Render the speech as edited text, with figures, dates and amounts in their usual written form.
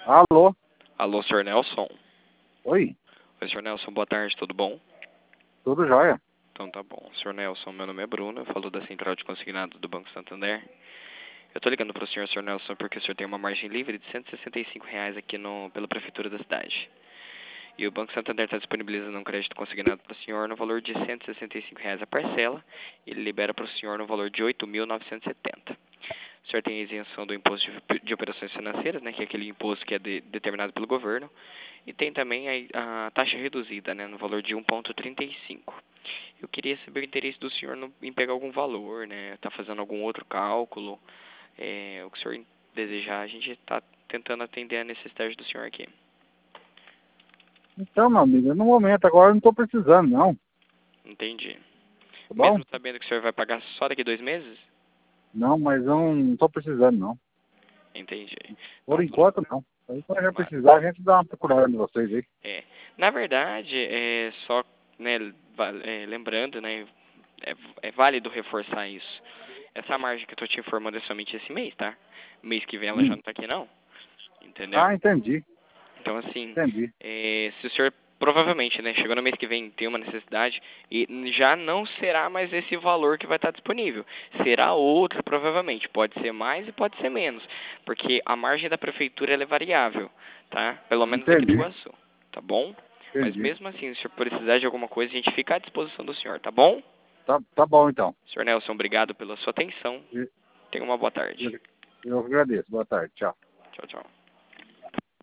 Alô? Alô, Sr. Nelson? Oi? Oi, Sr. Nelson, boa tarde, tudo bom? Tudo jóia? Então tá bom. Sr. Nelson, meu nome é Bruno, eu falo da Central de Consignados do Banco Santander. Eu tô ligando pro senhor, Sr. Nelson, porque o senhor tem uma margem livre de R$ 165 aqui pela Prefeitura da cidade. E o Banco Santander está disponibilizando um crédito consignado para o senhor no valor de R$ 165 a parcela. E ele libera para o senhor no valor de R$ 8.970. O senhor tem a isenção do imposto de operações financeiras, né, que é aquele imposto que é determinado pelo governo. E tem também a taxa reduzida, né, no valor de 1,35. Eu queria saber o interesse do senhor em pegar algum valor, né, tá fazendo algum outro cálculo. O que o senhor desejar, a gente está tentando atender a necessidade do senhor aqui. Então, meu amigo, no momento agora eu não estou precisando, não. Entendi. Tá bom? Mesmo sabendo que o senhor vai pagar só daqui 2 meses? Não, mas eu não estou precisando, não. Entendi. Por Então, enquanto, não. Aí quando a gente precisar, a gente dá uma procurada em vocês aí. na verdade, só, né, lembrando, né, é válido reforçar isso. Essa margem que eu tô te informando é somente esse mês, tá? Mês que vem ela já não tá aqui, não. Entendeu? Ah, entendi. Então, assim, Entendi. se o senhor provavelmente, né, chegou no mês que vem, tem uma necessidade, e já não será mais esse valor que vai estar disponível. Será outro, provavelmente. Pode ser mais e pode ser menos. Porque a margem da prefeitura ela é variável, tá? Pelo menos aqui no Entendi. Iguaçu, tá bom? Mas Entendi. mesmo assim, se o senhor precisar de alguma coisa, a gente fica à disposição do senhor, tá bom? Tá bom, então. Senhor Nelson, obrigado pela sua atenção. Eu, Tenha uma boa tarde. eu agradeço. Boa tarde. Tchau. Tchau, tchau.